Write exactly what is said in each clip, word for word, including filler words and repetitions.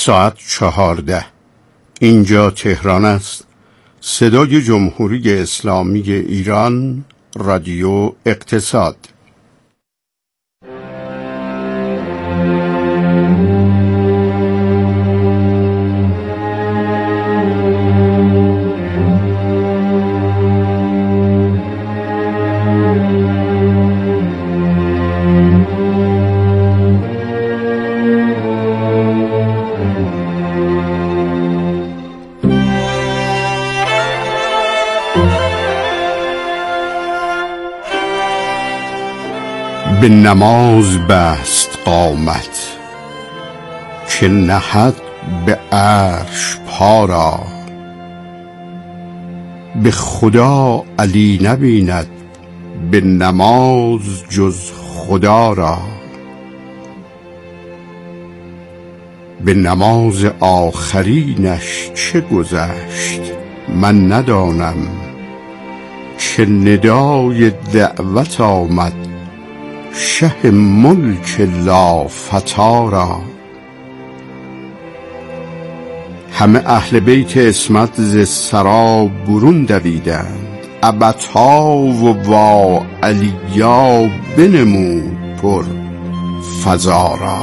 ساعت چهارده. اینجا تهران است. صدای جمهوری اسلامی ایران، رادیو اقتصاد. به نماز بست قامت که نهد به عرش پا را. به خدا علی نبیند به نماز جز خدا را. به نماز آخرینش چه گذشت من ندانم، که ندای دعوت آمد شه ملک لافتی را. همه اهل بیت عصمت ز سرا برون دویدند، ابتا و وا علیا بنمود پر فضا را.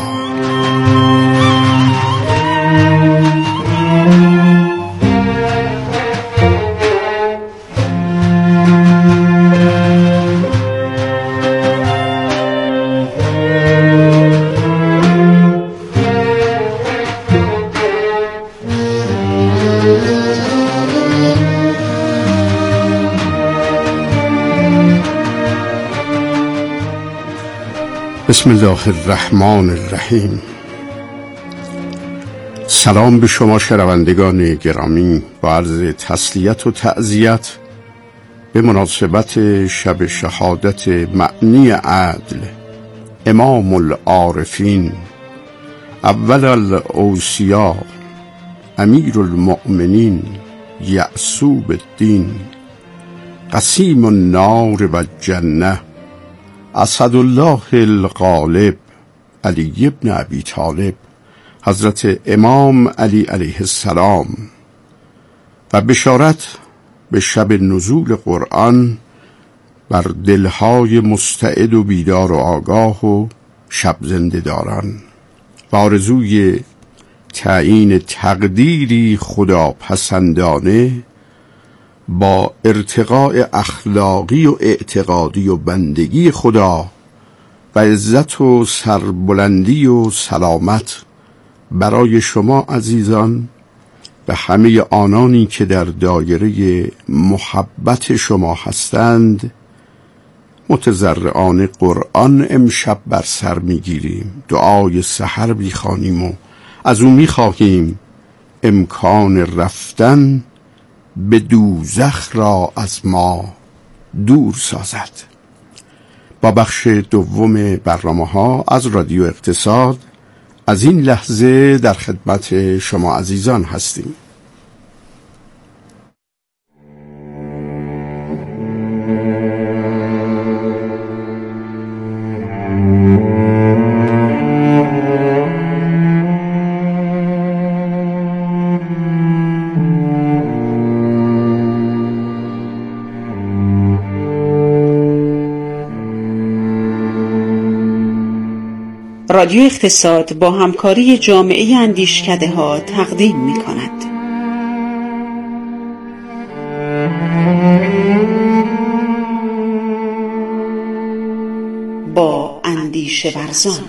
بسم الله الرحمن الرحیم. سلام به شما شنوندگان گرامی، با عرض تسلیت و تعزیت به مناسبت شب شهادت معنی عدل امام العارفین، اول الاوصیا، امیر المؤمنین، یعصوب الدین، قسیم النار و الجنه، اسدالله الغالب، علی بن ابی طالب، حضرت امام علی علیه السلام، و بشارت به شب نزول قرآن بر دلهای مستعد و بیدار و آگاه و شب زنده داران، و آرزوی تعیین تقدیری خدا پسندانه با ارتقاء اخلاقی و اعتقادی و بندگی خدا و عزت و سربلندی و سلامت برای شما عزیزان و همه آنانی که در دایره محبت شما هستند متضرعان قرآن امشب بر سر میگیریم. دعای سحر میخوانیم و از او میخواهیم امکان رفتن به دوزخ را از ما دور سازد. با بخش دوم برنامه ها از رادیو اقتصاد از این لحظه در خدمت شما عزیزان هستیم. رادیو اقتصاد با همکاری جامعه اندیشکده ها تقدیم می کند. با اندیشه ورزان.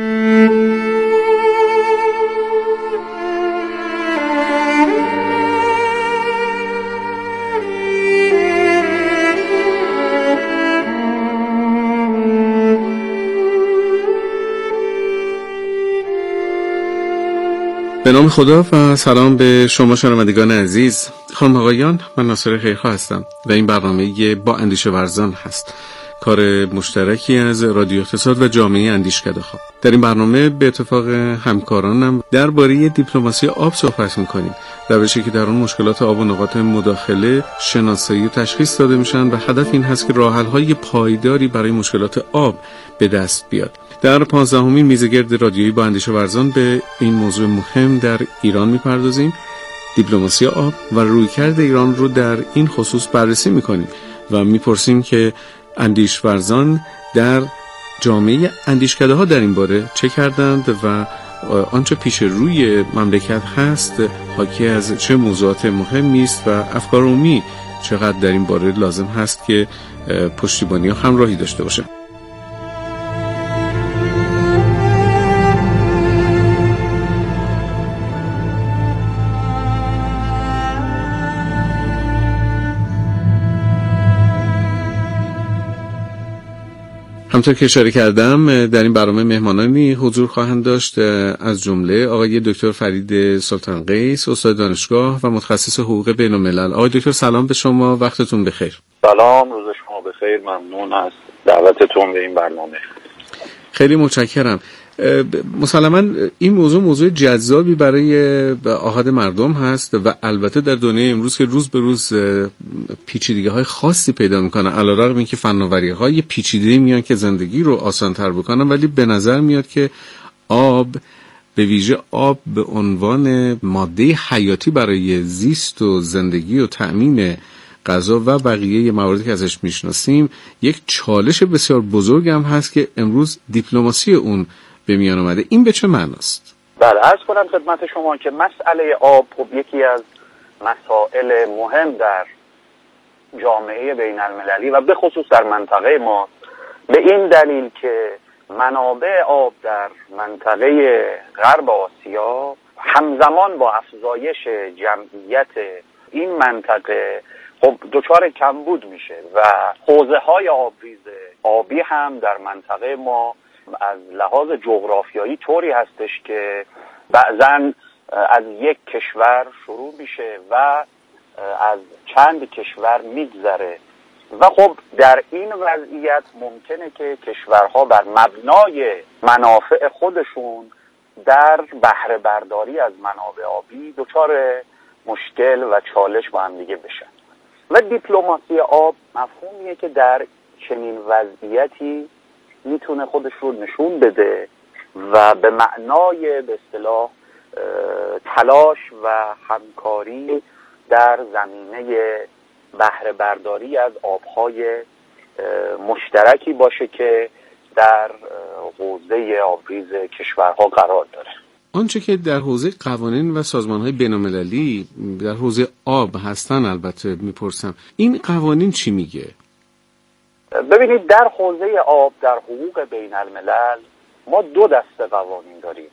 به نام خدا و سلام به شما شنوندگان عزیز. خانم آقایان، من ناصر خیرخواه هستم و این برنامه با اندیشه ورزان هست. کار مشترکی از رادیو اقتصاد و جامعه اندیشکده‌ها. در این برنامه به اتفاق همکارانم درباره دیپلماسی آب صحبت می‌کنیم. روشی که در اون مشکلات آب و نقاط مداخله شناسایی و تشخیص داده میشن و هدف این هست که راه‌حل‌های پایداری برای مشکلات آب به دست بیاد. در پانزدهمین میزگرد رادیویی با اندیشه ورزان به این موضوع مهم در ایران می‌پردازیم. دیپلماسی آب و رویکرد ایران رو در این خصوص بررسی می‌کنیم و می‌پرسیم که اندیشورزان در جامعه اندیشکده‌ها در این باره چه کردند و آنچه پیش روی مملکت هست حاکی از چه موضوعات مهمی است و افکار عمومی چقدر در این باره لازم هست که پشتیبانی و همراهی داشته باشه. همطور که اشاره کردم در این برنامه مهمانانی حضور خواهند داشت، از جمله آقای دکتر فرید سلطان قیس، استاد دانشگاه و متخصص حقوق بین الملل. آقای دکتر سلام به شما، وقتتون بخیر. سلام، روز شما بخیر. ممنون از دعوتتون به این برنامه. خیلی متشکرم. مسلماً این موضوع موضوع جذابی برای آحاد مردم هست و البته در دنیای امروز که روز به روز پیچیدگی‌های خاصی پیدا می‌کنه، علیرغم اینکه فناوری‌های پیچیده میان که زندگی رو آسان‌تر بکنن، ولی به نظر میاد که آب، به ویژه آب به عنوان ماده حیاتی برای زیست و زندگی و تأمین غذا و بقیه مواردی که ازش میشناسیم، یک چالش بسیار بزرگ هم هست که امروز دیپلماسی اون به میان اومده. این به چه معناست؟ بله، عرض کنم خدمت شما که مسئله آب خب یکی از مسائل مهم در جامعه بین المللی و به خصوص در منطقه ما، به این دلیل که منابع آب در منطقه غرب آسیا همزمان با افزایش جمعیت این منطقه خب دچار کمبود میشه و حوزه های آبریز آبی هم در منطقه ما از لحاظ جغرافیایی طوری هستش که بعضن از یک کشور شروع میشه و از چند کشور میگذره و خب در این وضعیت ممکنه که کشورها بر مبنای منافع خودشون در بهره برداری از منابع آبی دچار مشکل و چالش با هم دیگه بشن و دیپلماسی آب مفهومیه که در چنین وضعیتی میتونه خودش رو نشون بده و به معنای به اصطلاح تلاش و همکاری در زمینه بهره برداری از آبهای مشترکی باشه که در حوزه آبریز کشورها قرار داره. آنچه که در حوزه قوانین و سازمان‌های بین‌المللی در حوزه آب هستن، البته میپرسم این قوانین چی میگه؟ ببینید، در حوزه آب در حقوق بین الملل ما دو دسته قوانین داریم.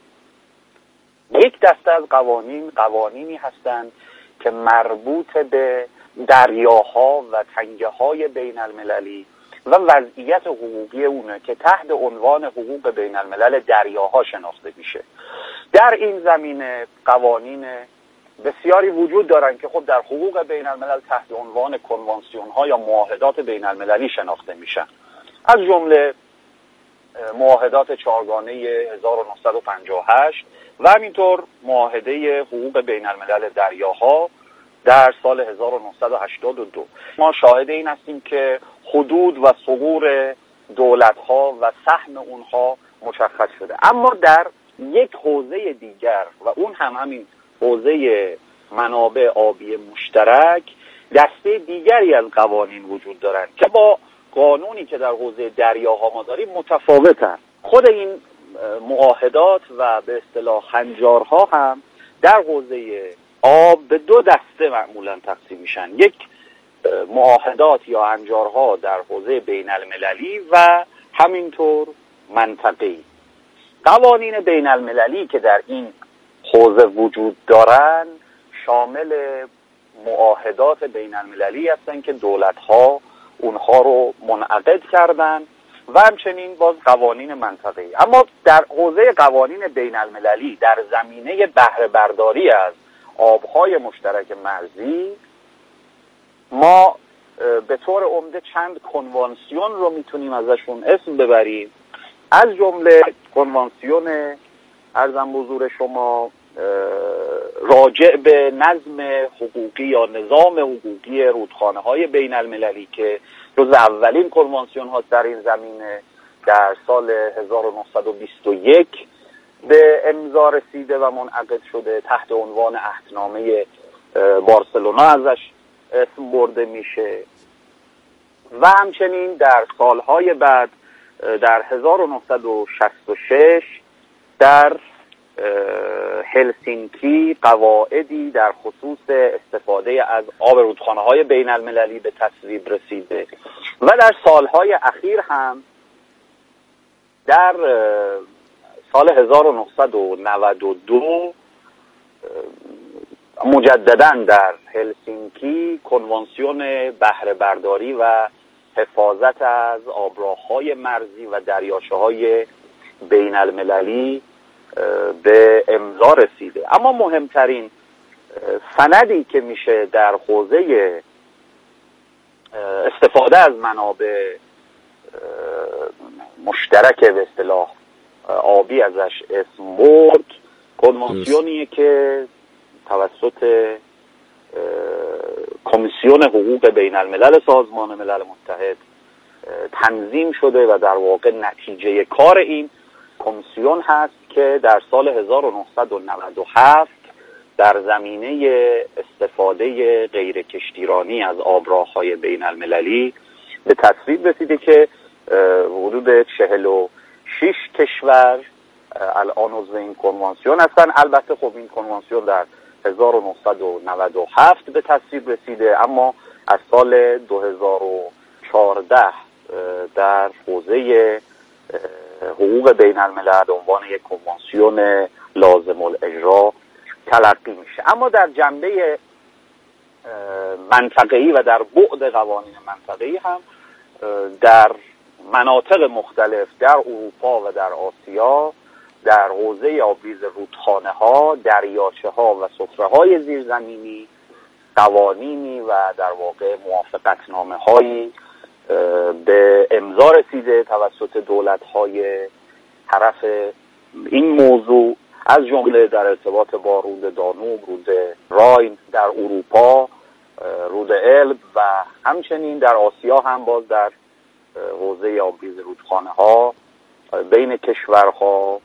یک دسته از قوانین قوانینی هستند که مربوط به دریاها و تنگه های بین المللی و وضعیت حقوقی اونه که تحت عنوان حقوق بین الملل دریاها شناخته میشه. در این زمینه قوانین بسیاری وجود دارن که خب در حقوق بین الملل تحت عنوان کنوانسیون ها یا معاهدات بین المللی شناخته میشن، از جمله معاهدات چهارگانه هزار و نهصد و پنجاه و هشت و همینطور معاهده حقوق بین الملل دریاها در سال هزار و نهصد و هشتاد و دو. ما شاهد این هستیم که حدود و ثغور دولت ها و سهم اونها مشخص شده، اما در یک حوزه دیگر و اون هم همین حوزه منابع آبی مشترک دسته دیگری از قوانین وجود دارند که با قانونی که در حوزه دریاها ما داریم متفاوتن. خود این معاهدات و به اصطلاح هنجارها هم در حوزه آب به دو دسته معمولا تقسیم میشن، یک معاهدات یا هنجارها در حوزه بین المللی و همینطور منطقه‌ای. قوانین بین المللی که در این حوزه وجود دارن شامل معاهدات بین المللی هستن که دولت‌ها اونها رو منعقد کردن و همچنین باز قوانین منطقه‌ای. اما در حوزه قوانین بین المللی در زمینه بهره برداری از آبهای مشترک مرزی ما به طور عمده چند کنوانسیون رو میتونیم ازشون اسم ببریم، از جمله کنوانسیون عرضم حضور شما راجع به نظم حقوقی یا نظام حقوقی رودخانه های بین المللی که جز اولین کنوانسیون ها در این زمینه در سال هزار و نهصد و بیست و یک به امضا رسیده و منعقد شده، تحت عنوان عهدنامه بارسلونا ازش اسم برده میشه. و همچنین در سالهای بعد در هزار و نهصد و شصت و شش در هلسینکی قواعدی در خصوص استفاده از آب رودخانه های بین المللی به تصویب رسیده و در سالهای اخیر هم در سال هزار و نهصد و نود و دو مجدداً در هلسینکی کنوانسیون بهره برداری و حفاظت از آبراه‌های مرزی و دریاچه‌های بین المللی به امضا رسیده. اما مهمترین سندی که میشه در حوزه استفاده از منابع مشترک به اصطلاح آبی ازش اسم برد کنوانسیونیه که توسط کمیسیون حقوق بین الملل سازمان ملل متحد تنظیم شده و در واقع نتیجه کار این کمیسیون هست که در سال هزار و نهصد و نود و هفت در زمینه استفاده غیر کشتیرانی از آبراه‌های بین المللی به تصویب رسیده که حدود چهل و شش کشور الان عضو این کنوانسیون هستن. البته خب این کنوانسیون در هزار و نهصد و نود و هفت به تصویب رسیده، اما از سال دو هزار و چهارده در حوزه حقوق بین الملل به عنوان یک کنوانسیون لازم الاجرا تلقی میشه. اما در جنبه منطقه‌ای و در بعد قوانین منطقه‌ای هم در مناطق مختلف در اروپا و در آسیا در حوزه آبریز رودخانه ها، دریاچه ها و صخره های زیرزمینی قوانینی و در واقع موافقتنامه هایی به امضا رسیده توسط دولت های طرف این موضوع، از جمله در ارتباط با رود دانوب، رود راین در اروپا، رود الب و همچنین در آسیا هم باز در حوزه آبریز رودخانه ها بین کشورها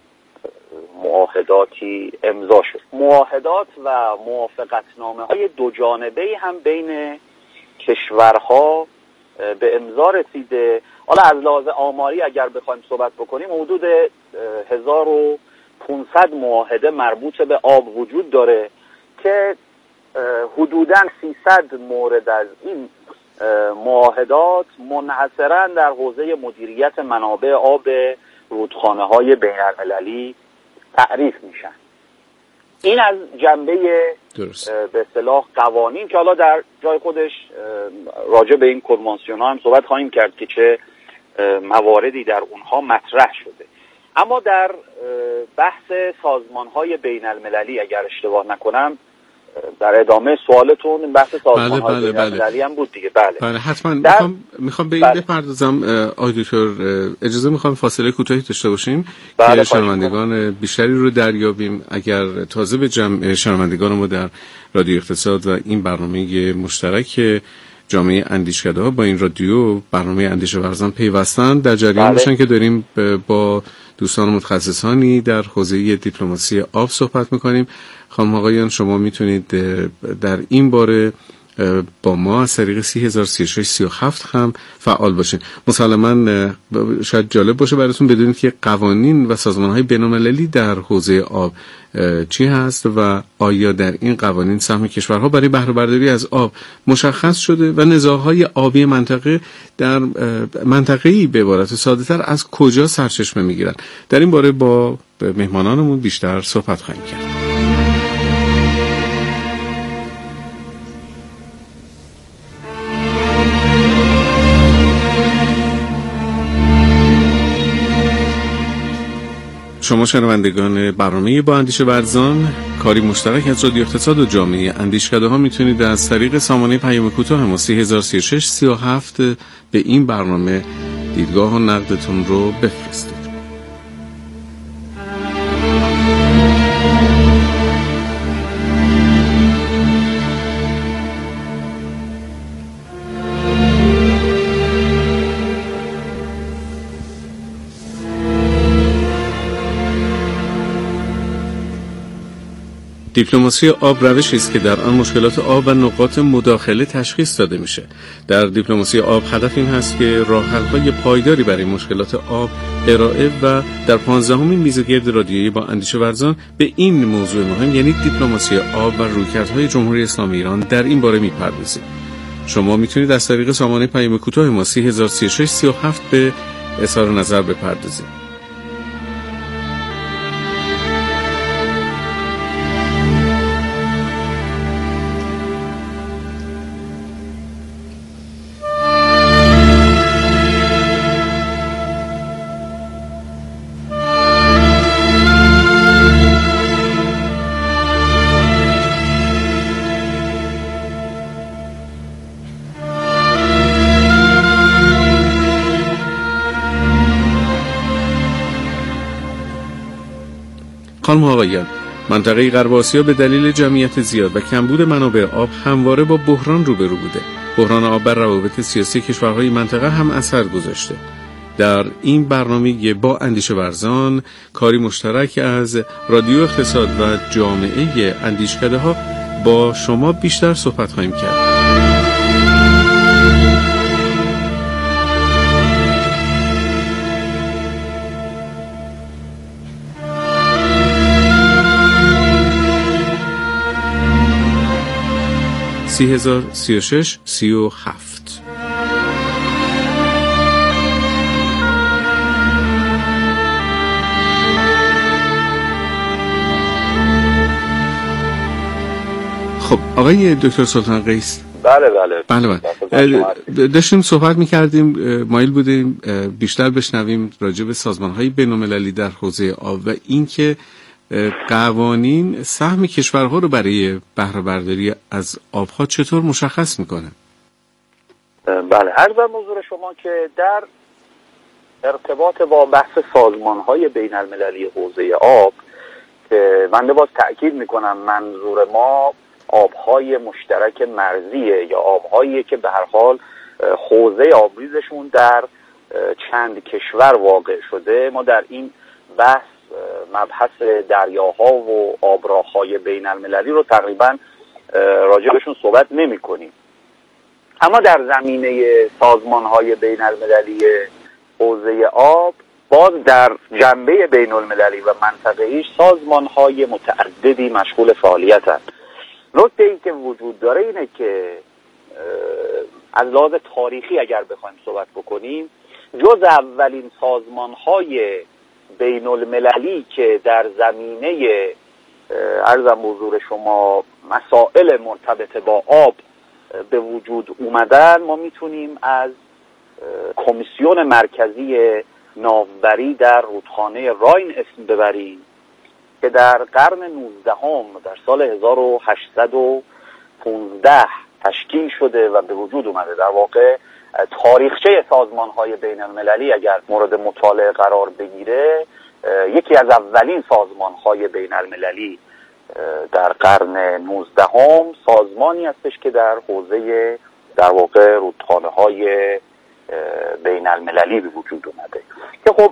معاهداتی امضا شد. معاهدات و موافقتنامه های دو جانبه‌ای هم بین کشورها به امضا رسیده. حالا از لحاظ آماری اگر بخوایم صحبت بکنیم حدود هزار و پانصد معاهده مربوط به آب وجود داره که حدوداً سیصد مورد از این معاهدات منحصراً در حوزه مدیریت منابع آب رودخانه های بین المللی تعریف میشن. این از جنبه به اصطلاح قوانین که حالا در جای خودش راجع به این کنوانسیون ها هم صحبت خواهیم کرد که چه مواردی در اونها مطرح شده. اما در بحث سازمان های بین المللی اگر اشتباه نکنم در ادامه سوالتون بحث سازمان بله های بله بین المللی بله. هم بود دیگه. بله بله حتما در... میخوام میخوام به این بله. بپردازم. آقای دکتر اجازه میخوام فاصله کوتاهی داشته باشیم بله که شنوندگان بیشتری رو دریابیم. اگر تازه به جمع شنوندگان ما در رادیو اقتصاد و این برنامه مشترک جامعه اندیشکده‌ها با این رادیو برنامه اندیشه ورزان پیوستن، در جریان بله. باشن که داریم با دوستان متخصصانی در حوزه دیپلماسی آب صحبت میکنیم. خانم آقایان شما میتونید در این باره با ما از طریق سی هزار سی و شش سی و هفت هم فعال باشین. مسلماً شاید جالب باشه براتون بدونید که قوانین و سازمان‌های بین‌المللی در حوزه آب چی هست و آیا در این قوانین سهم کشورها برای بهره برداری از آب مشخص شده و نزاع‌های آبی منطقه در منطقه‌ای به عبارت ساده‌تر از کجا سرچشمه می‌گیرند. در این باره با مهمانانمون بیشتر صحبت خواهیم کرد. شما شنوندگان برنامه با اندیشه ورزان، کاری مشترک از رادیو اقتصاد و جامعه اندیشکده ها، میتونید از طریق سامانه پیام کوتاه ما سی هزار و سی و شش سی و هفت به این برنامه دیدگاه و نقدتون رو بفرستید. دیپلماسی آب روشی است که در آن مشکلات آب و نقاط مداخله تشخیص داده میشه. در دیپلماسی آب هدف این هست که راه حل‌های پایداری برای مشکلات آب ارائه و در پانزدهمین میزگرد رادیویی با اندیشه ورزان به این موضوع مهم، یعنی دیپلماسی آب و رویکردهای جمهوری اسلامی ایران در این باره میپردازیم. شما میتونید از طریق سامانه پیام کوتاه ما سی هزار و سی و شش سی و هفت به اظهار نظر بپردازید. خانم آقایان، منطقه غرب آسیا به دلیل جمعیت زیاد و کمبود منابع آب همواره با بحران روبرو بوده. بحران آب بر روابط سیاسی کشورهای منطقه هم اثر گذاشته. در این برنامه با اندیشه ورزان، کاری مشترک از رادیو اقتصاد و جامعه اندیشکده ها، با شما بیشتر صحبت خواهیم کرد. سی هزار و سی و شش سی و هفت. خب آقای دکتر سلطان قیس. بله بله بله بله داشتیم صحبت می‌کردیم، مایل بودیم بیشتر بشنویم راجع به سازمان‌های بین‌المللی در حوزه آب و اینکه قوانین سهم کشورها رو برای بهره برداری از آبها چطور مشخص میکنه؟ بله، عرضم حضور شما که در ارتباط با بحث سازمان‌های بین‌المللی حوزه آب، که من باز تأکید میکنم منظور ما آبهای مشترک مرزیه یا آبهایی که به هر حال حوزه آبریزشون در چند کشور واقع شده. ما در این بحث مبحث دریاها و آبراههای بین المللی رو تقریبا راجبشون صحبت نمی کنیم. اما در زمینه سازمانهای بین المللی حوزه آب، باز در جنبه بین المللی و منطقه‌ایش سازمانهای متعددی مشغول فعالیت هست. نکته ای که وجود داره اینه که از لحاظ تاریخی اگر بخوایم صحبت بکنیم، جز اولین سازمانهای بین المللی که در زمینه عرضم حضور شما مسائل مرتبط با آب به وجود اومدن، ما میتونیم از کمیسیون مرکزی ناوبری در رودخانه راین اسم ببریم که در قرن نوزدهم در سال هزار و هشتصد و پانزده تشکیل شده و به وجود اومده. در واقع تاریخچه سازمان‌های بین‌المللی اگر مورد مطالعه قرار بگیره، یکی از اولین سازمان‌های بین‌المللی در قرن نوزدهم سازمانی هستش که در حوزه در واقع رودخانه‌های بین‌المللی به وجود اومده که خب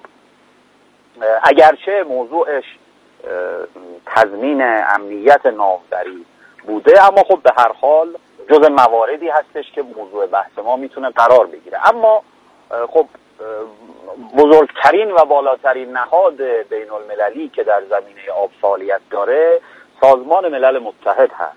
اگرچه موضوعش تضمین امنیت ناوبری بوده، اما خب به هر حال جز مواردی هستش که موضوع بحث ما میتونه قرار بگیره. اما خب بزرگترین و بالاترین نهاد بین المللی که در زمینه آب فعالیت داره سازمان ملل متحد هست.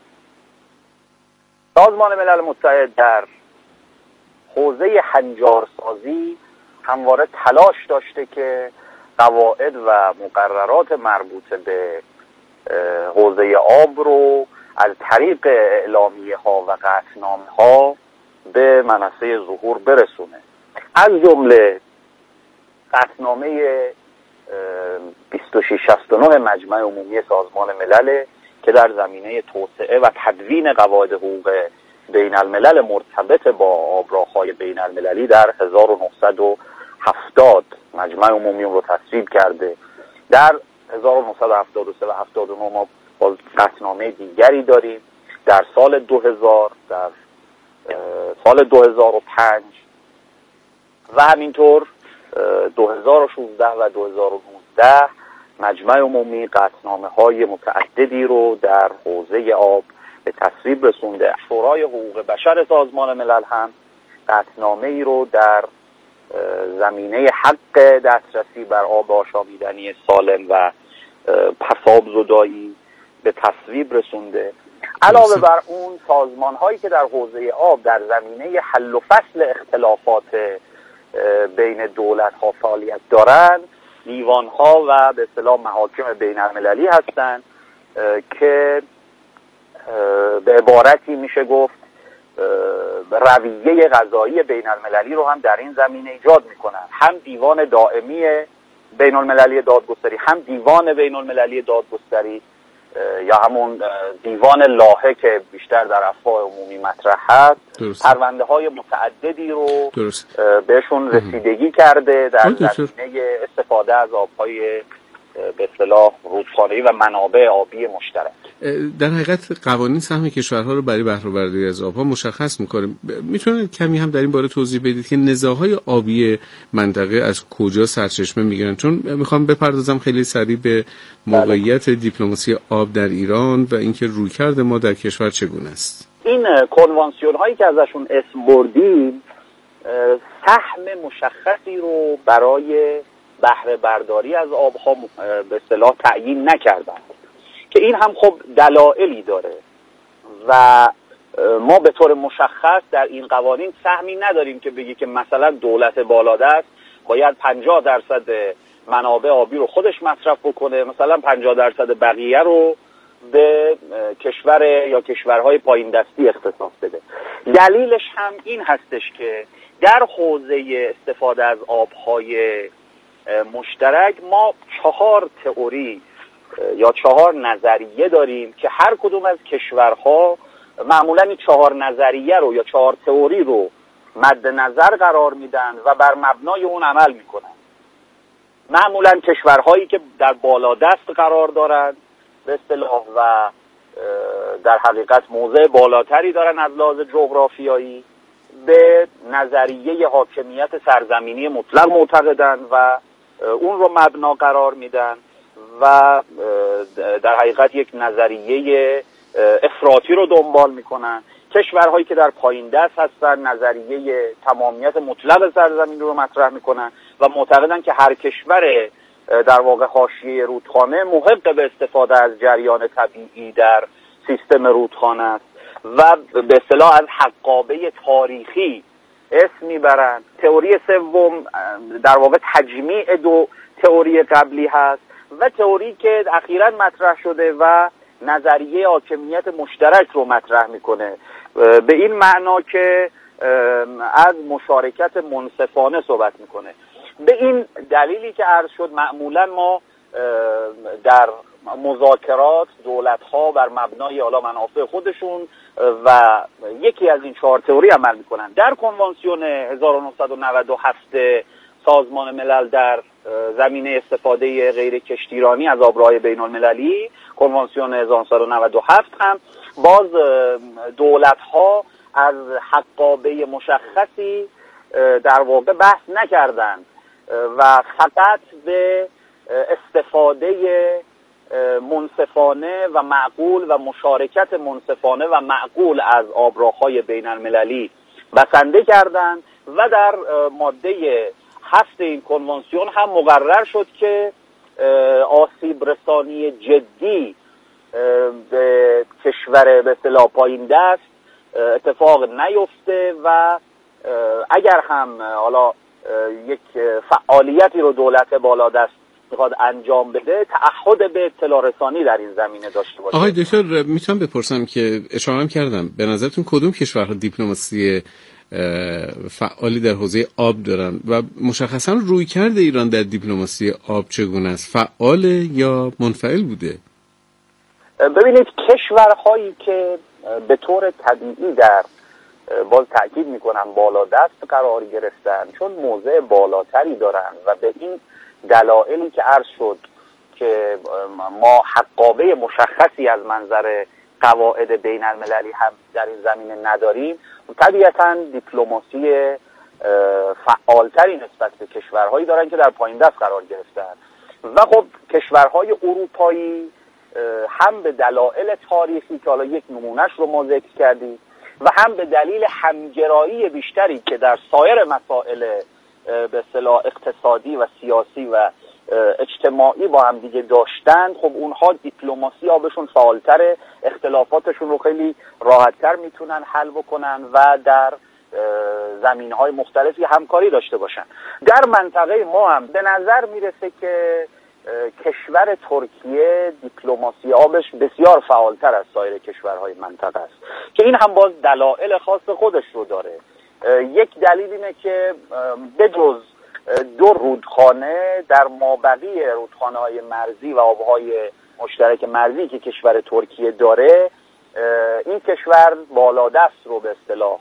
سازمان ملل متحد در حوزه هنجارسازی همواره تلاش داشته که قواعد و مقررات مربوط به حوزه آب رو از طریق اعلامیه ها و قطعنامه ها به منصه ظهور برسونه. از جمله قطعنامه شصت و شش شصت و نه مجمع عمومی سازمان ملل که در زمینه توسعه و تدوین قواعد حقوق بین الملل مرتبط با آبراه‌های بین المللی در هزار و نهصد و هفتاد مجمع عمومی رو تصویب کرده. در هزار و نهصد و هفتاد و سه و هفتاد و نه ما باز قطعنامه دیگری داریم. در سال دو هزار، در سال دو هزار و پنج و همینطور دو هزار و شانزده و دو هزار و نوزده مجمع عمومی قطعنامه های متعددی رو در حوزه آب به تصویب رسونده. شورای حقوق بشر سازمان ملل هم قطعنامه ای رو در زمینه حق دسترسی بر آب آشامیدنی سالم و پساب زدایی به تصویب رسونده. علاوه بر اون سازمان هایی که در حوزه آب در زمینه حل و فصل اختلافات بین دولت ها فعالیت دارند، دیوان ها و به اصطلاح محاکم بین المللی هستند که به عبارتی میشه گفت رویه قضایی بین المللی رو هم در این زمینه ایجاد میکنن. هم دیوان دائمی بین المللی دادگستری، هم دیوان بین المللی دادگستری یا همون دیوان لاهه که بیشتر در افواه عمومی مطرح هست، پرونده های متعددی رو درست. بهشون رسیدگی کرده در زمینه استفاده از آبهای به اصطلاح رودخانه‌ای و منابع آبی مشترک. در حقیقت قوانین سهم کشورها رو برای بهره برداری از آبها مشخص می‌کنه. میتونید کمی هم در این باره توضیح بدید که نزاع‌های آبی منطقه از کجا سرچشمه میگیرن؟ چون میخوام بپردازم خیلی سریع به موقعیت دیپلماسی آب در ایران و اینکه رویکرد ما در کشور چگونه است. این کنوانسیون هایی که ازشون اسم بردیم سهم مشخصی رو برای بهره برداری از آبها به اصطلاح تعیین نکردند که این هم خب دلایلی داره و ما به طور مشخص در این قوانین سهمی نداریم که بگی که مثلا دولت بالادست باید پنجاه درصد منابع آبی رو خودش مصرف بکنه، مثلا پنجاه درصد بقیه رو به کشور یا کشورهای پایین دستی اختصاص بده. دلیلش هم این هستش که در حوزه استفاده از آبهای مشترک ما چهار تئوری یا چهار نظریه داریم که هر کدوم از کشورها معمولا این چهار نظریه رو یا چهار تئوری رو مد نظر قرار میدن و بر مبنای اون عمل میکنن. معمولا کشورهایی که در بالادست قرار دارن به اصطلاح و در حقیقت موضع بالاتری دارن از لحاظ جغرافیایی به نظریه حاکمیت سرزمینی مطلق معتقدن و اون رو مبنا قرار میدن و در حقیقت یک نظریه افراطی رو دنبال میکنن. کشورهایی که در پایین دست هستن نظریه تمامیت مطلق سرزمین رو مطرح میکنن و معتقدن که هر کشور در واقع حاشیه رودخانه محق به استفاده از جریان طبیعی در سیستم رودخانه است و به اصطلاح از حقابه تاریخی اسم میبرن. تئوری سوم در واقع تجمیع دو تئوری قبلی هست و تئوری که اخیراً مطرح شده و نظریه حاکمیت مشترک رو مطرح میکنه به این معنا که از مشارکت منصفانه صحبت میکنه. به این دلیلی که عرض شد معمولاً ما در مذاکرات دولت‌ها بر مبنای حالا منافع خودشون و یکی از این چهار تئوری عمل میکنن. در کنوانسیون هزار و نهصد و نود و هفت سازمان ملل در زمینه استفاده غیر کشتیرانی از آبراهای بین المللی، کنوانسیون هزار و نهصد و نود و هفت هم باز دولت‌ها از حقابه مشخصی در واقع بحث نکردند و فقط به استفاده منصفانه و معقول و مشارکت منصفانه و معقول از آبراهای بین المللی بسنده کردند و در ماده هفت این کنوانسیون هم مقرر شد که آسیب رسانی جدی به کشور به اصطلاح پایین دست اتفاق نیفته و اگر هم حالا یک فعالیتی رو دولت بالادست میخواد انجام بده تعهد به اطلاع رسانی در این زمینه داشته باشه. آقای دکتر میتونم بپرسم که اشاره کردم به نظرتون کدوم کشورها دیپلماسی فعالی در حوزه آب دارن و مشخصا رویکرد ایران در دیپلماسی آب چگونه است؟ فعال یا منفعل بوده؟ ببینید کشورهایی که به طور طبیعی در باز تأکید میکنم بالا دست قرار گرفتن چون موضع بالاتری دارن و به این دلایلی که عرض شد که ما حقابه مشخصی از منظر قواعد بین المللی هم در این زمینه نداریم، طبیعتا دیپلماسی فعالتری نسبت به کشورهایی دارن که در پایین دست قرار گرفتن و خب کشورهای اروپایی هم به دلایل تاریخی که حالا یک نمونهش رو ما ذکر کردیم و هم به دلیل همگرایی بیشتری که در سایر مسائل به اصطلاح اقتصادی و سیاسی و اجتماعی با هم دیگه داشتند، خب اونها دیپلماسی آبشون فعالتره، اختلافاتشون رو خیلی راحتتر میتونن حل بکنن و در زمینهای مختلفی همکاری داشته باشن. در منطقه ما هم به نظر میرسه که کشور ترکیه دیپلماسی آبش بسیار فعالتر از سایر کشورهای منطقه است که این هم باز دلایل خاص خودش رو داره. یک دلیل اینه که بجز دو رودخانه در مابقی رودخانه‌های مرزی و آبهای مشترک مرزی که کشور ترکیه داره، این کشور بالادست رو به اصطلاح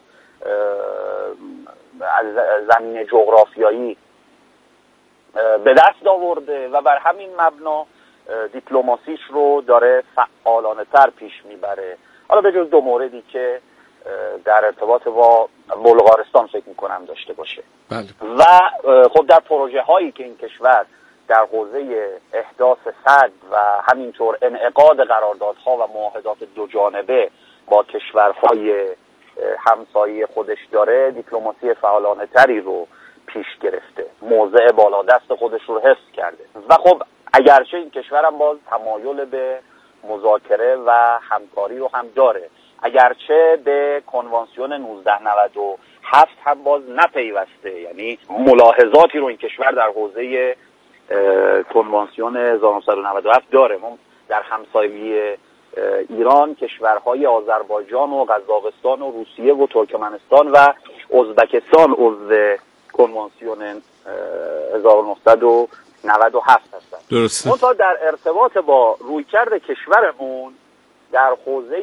از زمین جغرافیایی به دست آورده و بر همین مبنا دیپلماسیش رو داره فعالانه تر پیش میبره. حالا به جز دو موردی که در ارتباط با بلغارستان فکر میکنم داشته باشه. بله. و خب در پروژه هایی که این کشور در حوزه احداث سد و همینطور انعقاد قراردادها و معاهدات دو جانبه با کشورهای همسایه خودش داره دیپلماسی فعالانه تری رو پیش گرفته، موضع بالادست خودش رو حفظ کرده و خب اگرچه این کشورم باز تمایل به مذاکره و همکاری رو هم داره، اگرچه به کنوانسیون نوزده نود و هفت هم باز نپیوسته، یعنی ملاحظاتی رو این کشور در حوزه کنوانسیون هزار و نهصد و نود و هفت داره. ما در همسایگی ایران کشورهای آذربایجان و قزاقستان و روسیه و ترکمنستان و ازبکستان عضو کنوانسیون هزار و نهصد و نود و هفت هستند. درسته. منتها در ارتباط با رویکرد کشورمون در حوزه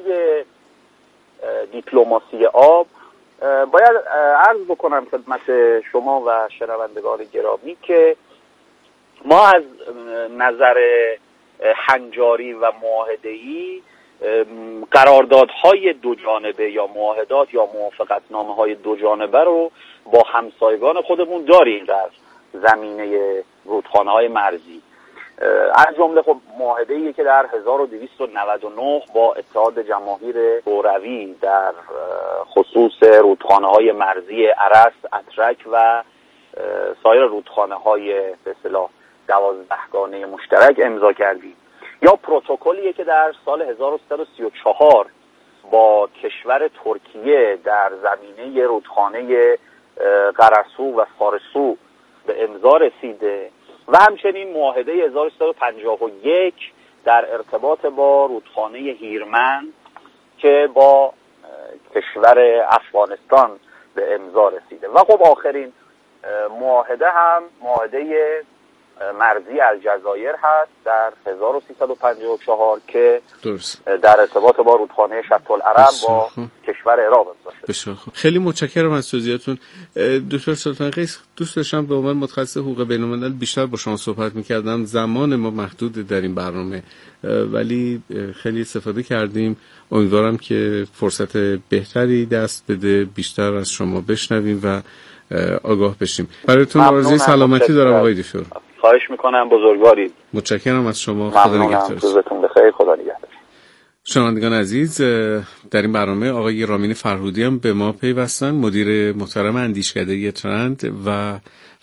دیپلماسی آب باید عرض بکنم خدمت شما و شنوندگان گرامی که ما از نظر هنجاری و معاهده‌ای قراردادهای دو جانبه یا معاهدات یا موافقتنامه‌های دو جانبه رو با همسایگان خودمون داریم در زمینه رودخانه‌های مرزی. از جمله خب معاهده‌ای که در هزار و دویست و نود و نه با اتحاد جماهیر شوروی در خصوص رودخانه‌های مرزی ارس، اترک و سایر رودخانه‌های به اصطلاح دوازدهگانه مشترک امضا کردیم، یا پروتکلیه که در سال هزار و سیصد و سی و چهار با کشور ترکیه در زمینه رودخانه قرسو و فارسو به امضا رسیده و همچنین معاهده هزار و سیصد و پنجاه و یک در ارتباط با رودخانه هیرمند که با کشور افغانستان به امضا رسیده و خب آخرین معاهده هم معاهده مرزی الجزایر هست در هزار و سیصد و پنجاه و چهار که درست در ارتباط با رودخانه شط العرب با کشور عراق امضا شده. بسیار خوب. خیلی متشکرم از توضیحاتون دکتر سلطان قیس. دوست داشتم به عنوان متخصص حقوق بین‌الملل بیشتر با شما صحبت می‌کردم، زمان ما محدود در این برنامه، ولی خیلی استفاده کردیم. امیدوارم که فرصت بهتری دست بده، بیشتر از شما بشنویم و آگاه بشیم. برایتون آرزوی سلامتی دارم آقای دکتر. خواهش میکنم، بزرگوارید. متشکرم از شما. خدا نگهدار. روزتون بخیر. خدا نگهدار. شنوندگان عزیز، در این برنامه آقای رامین فرهودی هم به ما پیوستن، مدیر محترم اندیشکده ترند و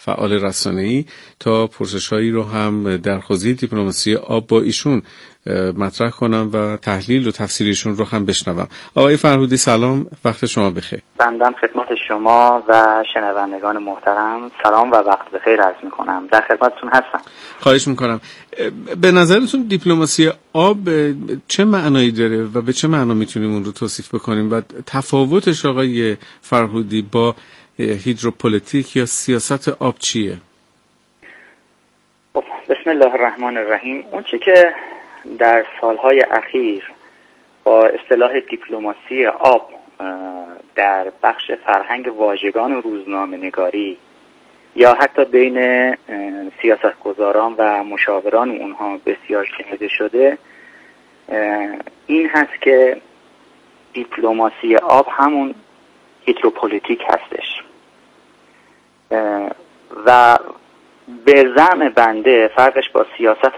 فعال رسانه‌ای تا پرسش‌هایی رو هم در حوزه دیپلماسی آب با ایشون مطرح کنم و تحلیل و تفسیرشون رو هم بشنوم. آقای فرهودی سلام، وقت شما بخیر. بندم خدمت شما و شنوندگان محترم سلام و وقت بخیر عرض می‌کنم. در خدمتتون هستم. خواهش می‌کنم. به نظرتون دیپلماسی آب چه معنایی داره و به چه معنا میتونیم اون رو توصیف بکنیم و تفاوتش آقای فرهودی با هیدروپولیتیک یا سیاست آب چیه؟ بسم الله الرحمن الرحیم. اون چی که در سالهای اخیر با اصطلاح دیپلماسی آب در بخش فرهنگ واژگان و روزنامه نگاری یا حتی بین سیاستگزاران و مشاوران اونها بسیار شنیده شده، این هست که دیپلماسی آب همون هیدروپولیتیک هستش و به زعم بنده فرقش با سیاست